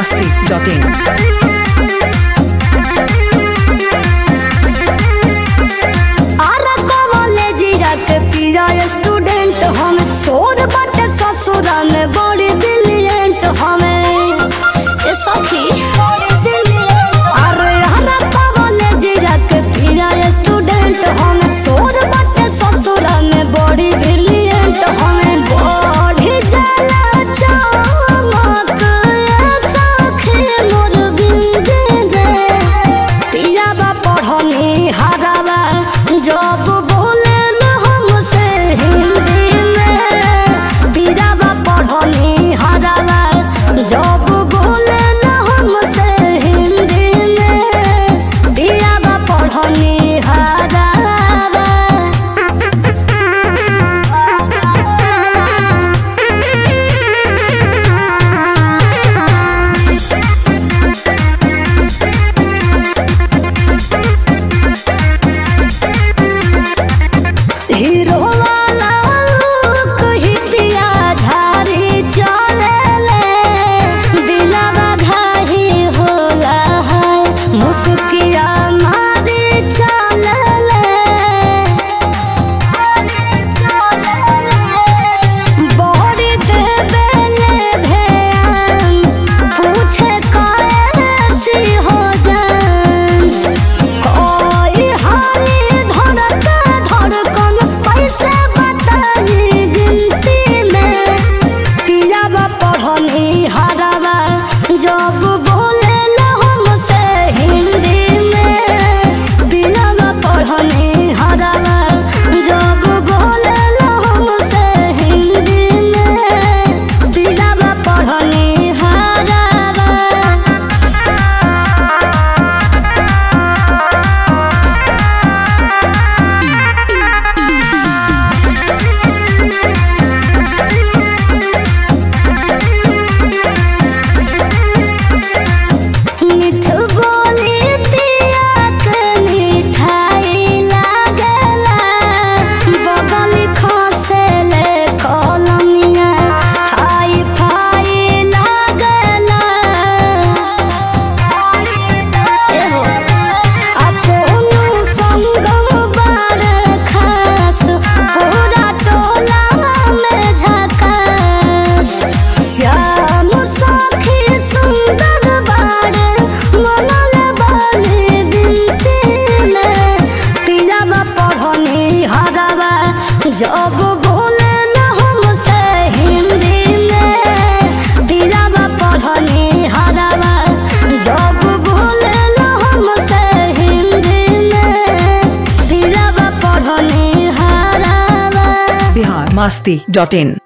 biharmasti.in student हम सोर बाटे ससुरा में बड़ी ब्रिलियंट हमें ये सखी अरे हरा कॉलेज के पीरा स्टूडेंट हम सोर बाटे ससुरा में बड़ी ब्रिलियंट हमें बढ़ी जाला चमक सखी मोर बिंदे रे पिया बा पढ़नी हरावा जब जब बोले न हमसे हिंदी में दिया बा पढ़नी हरावा हीरो वाला लुक हिटिया धारी चले मुस्किया मारी चले बड़ी देवेले ध्यान पूछे कैसी हो जान कोई हाली धड़कन पैसे बताई गिनती में पिया बा पढ़नी हरावा जब बोले पढ़नी हरावा जब बोले हमसे हिंदी में दिलावा पढ़नी हरावा मिठ बोली पिया के मिठाई लागला बगल खसेले कलमिया हाई फाई लागला एहो आ सोनू संगम बड़ खास पूरा टोला में झकास श्याम सखी सुंदर बाड़े मनल बानी बिनती में पिया बा पढ़नी हरावा जब बोले न हमसे हिंदी में पिया बा पढ़नी हरावा जब बोले न हमसे हिंदी में पिया बा पढ़नी हरावा biharmasti.in